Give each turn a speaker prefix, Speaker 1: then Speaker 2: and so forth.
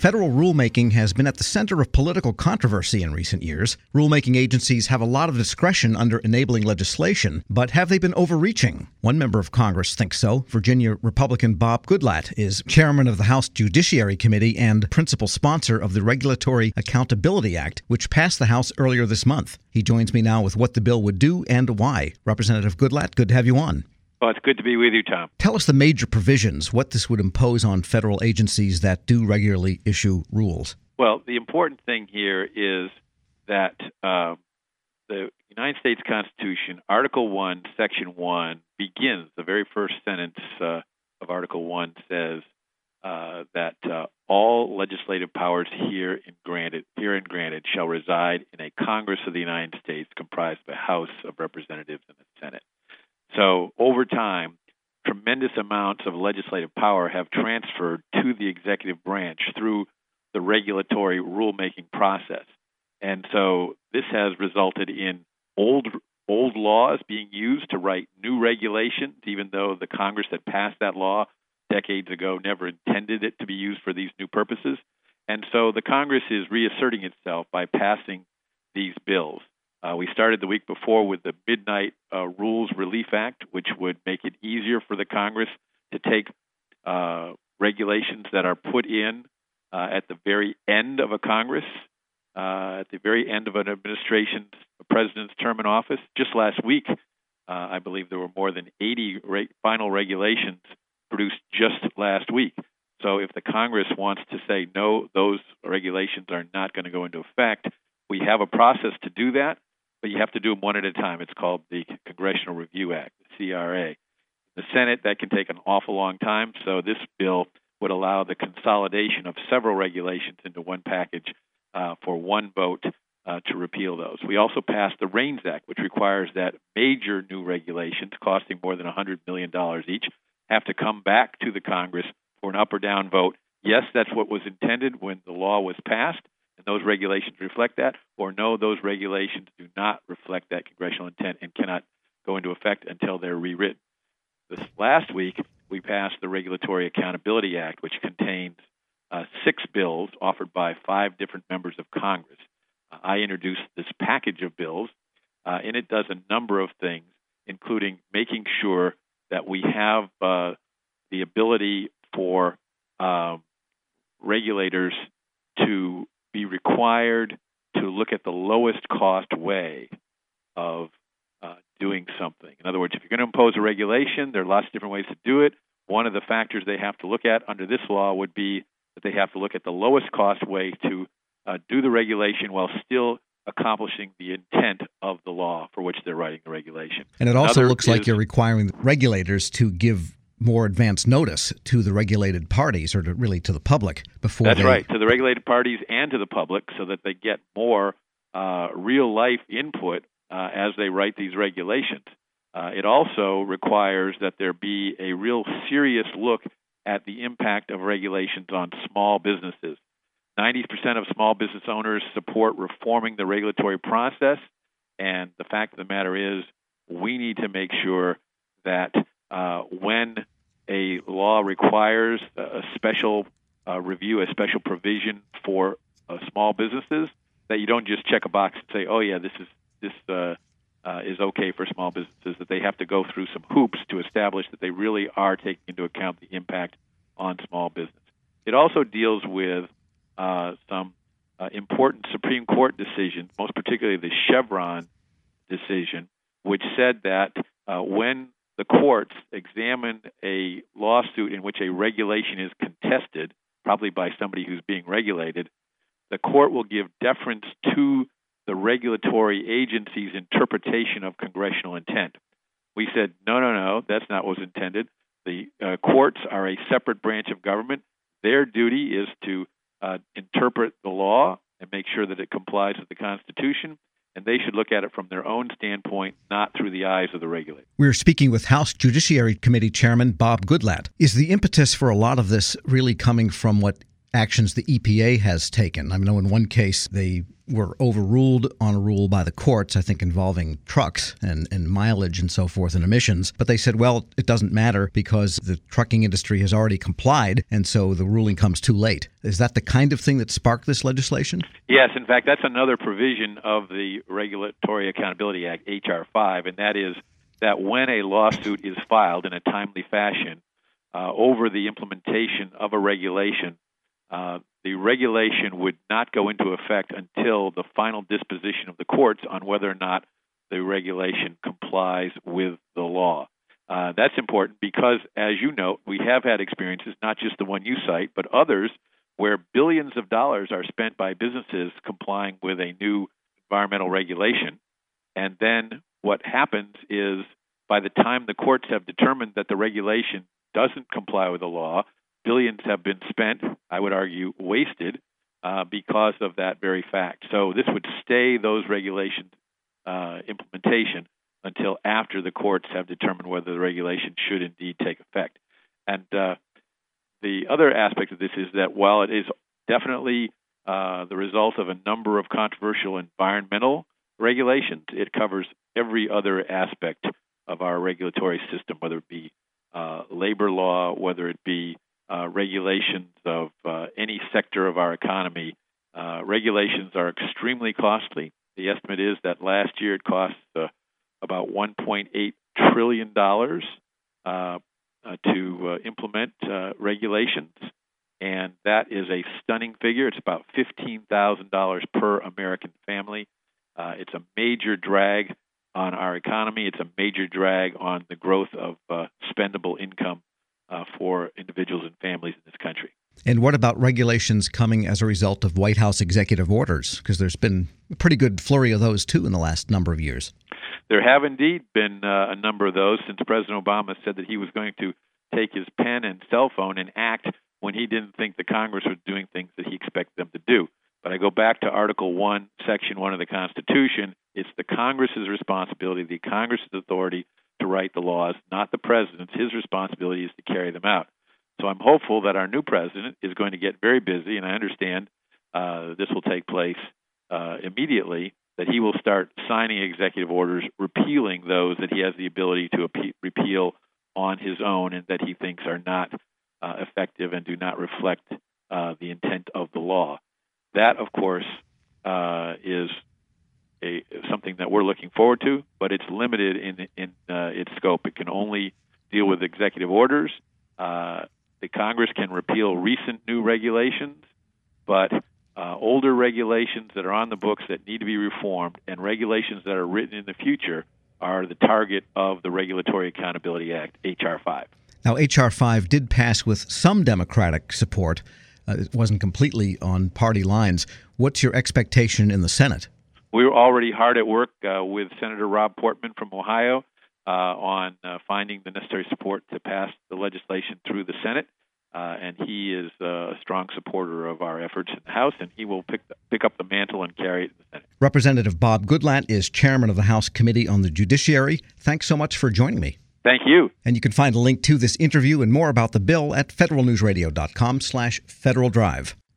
Speaker 1: Federal rulemaking has been at the center of political controversy in recent years. Rulemaking agencies have a lot of discretion under enabling legislation, but have they been overreaching? One member of Congress thinks so. Virginia Republican Bob Goodlatte is chairman of the House Judiciary Committee and principal sponsor of the Regulatory Accountability Act, which passed the House earlier this month. He joins me now with what the bill would do and why. Representative Goodlatte, good to have you on.
Speaker 2: Well, it's good to be with you, Tom.
Speaker 1: Tell us the major provisions, what this would impose on federal agencies that do regularly issue rules.
Speaker 2: Well, the important thing here is that the United States Constitution, Article 1, Section 1, begins, the very first sentence of Article 1 says that all legislative powers herein granted shall reside in a Congress of the United States comprised of a House of Representatives and a Senate. So over time, tremendous amounts of legislative power have transferred to the executive branch through the regulatory rulemaking process. And so this has resulted in old laws being used to write new regulations, even though the Congress that passed that law decades ago never intended it to be used for these new purposes. And so the Congress is reasserting itself by passing these bills. We started the week before with the Midnight Rules Relief Act, which would make it easier for the Congress to take regulations that are put in at the very end of a Congress, at the very end of an administration's president's term in office. Just last week, I believe there were more than 80 final regulations produced just last week. So if the Congress wants to say, no, those regulations are not going to go into effect, we have a process to do that. But you have to do them one at a time. It's called the Congressional Review Act, the CRA. The Senate, that can take an awful long time, so this bill would allow the consolidation of several regulations into one package for one vote to repeal those. We also passed the REINS Act, which requires that major new regulations costing more than $100 million each have to come back to the Congress for an up or down vote. Yes, that's what was intended when the law was passed, and those regulations reflect that, or no, those regulations do not reflect that congressional intent and cannot go into effect until they're rewritten. This last week, we passed the Regulatory Accountability Act, which contains 6 bills offered by 5 different members of Congress. I introduced this package of bills, and it does a number of things, including making sure that we have the ability for regulators to be required to look at the lowest cost way of doing something. In other words, if you're going to impose a regulation, there are lots of different ways to do it. One of the factors they have to look at under this law would be that they have to look at the lowest cost way to do the regulation while still accomplishing the intent of the law for which they're writing the regulation.
Speaker 1: And it also looks like you're requiring regulators to give more advance notice to the regulated parties, or really to the public before.
Speaker 2: That's right, to the regulated parties and to the public, so that they get more real-life input as they write these regulations. It also requires that there be a real serious look at the impact of regulations on small businesses. 90% of small business owners support reforming the regulatory process, and the fact of the matter is we need to make sure that when a law requires a special review, a special provision for small businesses, that you don't just check a box and say, oh, yeah, this is okay for small businesses, that they have to go through some hoops to establish that they really are taking into account the impact on small business. It also deals with some important Supreme Court decisions, most particularly the Chevron decision, which said that when the courts examine a lawsuit in which a regulation is contested, probably by somebody who's being regulated, the court will give deference to the regulatory agency's interpretation of congressional intent. We said, no, that's not what was intended. The courts are a separate branch of government. Their duty is to interpret the law and make sure that it complies with the Constitution, and they should look at it from their own standpoint, not through the eyes of the regulator.
Speaker 1: We're speaking with House Judiciary Committee Chairman Bob Goodlatte. Is the impetus for a lot of this really coming from what actions the EPA has taken? I know in one case they were overruled on a rule by the courts, I think involving trucks and mileage and so forth and emissions. But they said, well, it doesn't matter because the trucking industry has already complied, and so the ruling comes too late. Is that the kind of thing that sparked this legislation?
Speaker 2: Yes. In fact, that's another provision of the Regulatory Accountability Act, H.R. 5, and that is that when a lawsuit is filed in a timely fashion over the implementation of a regulation, the regulation would not go into effect until the final disposition of the courts on whether or not the regulation complies with the law. That's important because, as you know, we have had experiences, not just the one you cite, but others, where billions of dollars are spent by businesses complying with a new environmental regulation. And then what happens is, by the time the courts have determined that the regulation doesn't comply with the law, billions have been spent, I would argue wasted, because of that very fact. So this would stay those regulations implementation until after the courts have determined whether the regulation should indeed take effect. And the other aspect of this is that while it is definitely the result of a number of controversial environmental regulations, it covers every other aspect of our regulatory system, whether it be labor law, whether it be regulations of any sector of our economy. Regulations are extremely costly. The estimate is that last year it cost about $1.8 trillion to implement regulations, and that is a stunning figure. It's about $15,000 per American family. It's a major drag on our economy. It's a major drag on the growth of spendable income for individuals and families in this country.
Speaker 1: And what about regulations coming as a result of White House executive orders? Because there's been a pretty good flurry of those, too, in the last number of years.
Speaker 2: There have indeed been a number of those since President Obama said that he was going to take his pen and cell phone and act when he didn't think the Congress was doing things that he expected them to do. But I go back to Article 1, Section 1 of the Constitution. It's the Congress's responsibility, the Congress's authority to write the laws, not the president's. His responsibility is to carry them out. So I'm hopeful that our new president is going to get very busy, and I understand this will take place immediately, that he will start signing executive orders repealing those that he has the ability to repeal on his own and that he thinks are not effective and do not reflect the intent of the law. That, of course, is something that we're looking forward to, but it's limited in its scope. It can only deal with executive orders. The Congress can repeal recent new regulations, but older regulations that are on the books that need to be reformed and regulations that are written in the future are the target of the Regulatory Accountability Act, H.R. 5.
Speaker 1: Now, H.R. 5 did pass with some Democratic support. It wasn't completely on party lines. What's your expectation in the Senate?
Speaker 2: We were already hard at work with Senator Rob Portman from Ohio on finding the necessary support to pass the legislation through the Senate. And he is a strong supporter of our efforts in the House, and he will pick up the mantle and carry it in the Senate. Representative
Speaker 1: Bob Goodlatte is chairman of the House Committee on the Judiciary. Thanks so much for joining me.
Speaker 2: Thank you.
Speaker 1: And you can find a link to this interview and more about the bill at federalnewsradio.com/Federal Drive.